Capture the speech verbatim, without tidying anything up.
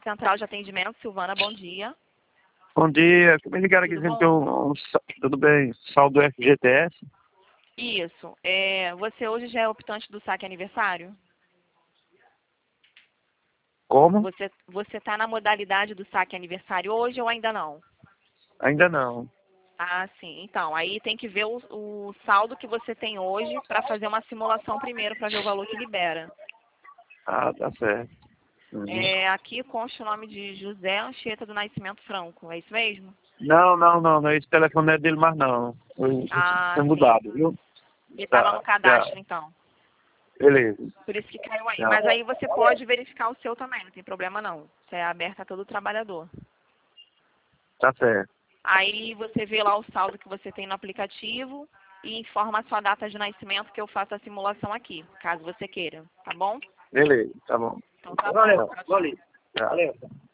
Central de Atendimento, Silvana, bom dia. Bom dia, me ligaram aqui Tudo dizendo bom? que eu, um, sa- tudo bem, saldo F G T S. Isso. É, você hoje já é optante do saque aniversário? Como? Você você está na modalidade do saque aniversário hoje ou ainda não? Ainda não. Ah, sim. Então, aí tem que ver o, o saldo que você tem hoje para fazer uma simulação primeiro para ver o valor que libera. Ah, tá certo. Uhum. É, aqui consta o nome de José Anchieta do Nascimento Franco, é isso mesmo? Não, não, não, não, esse telefone não é dele mais não. Foi, Ah, foi sim. mudado, viu? Ele estava no Tá, já, cadastro, então. beleza. Por isso que caiu aí. Já. Mas aí você pode verificar o seu também, não tem problema não. Isso é aberto a todo trabalhador. Tá certo. Aí você vê lá o saldo que você tem no aplicativo e informa a sua data de nascimento que eu faço a simulação aqui, caso você queira, tá bom? Beleza, tá bom. Então tá bom. Valeu, Tchau, tchau. valeu. Valeu.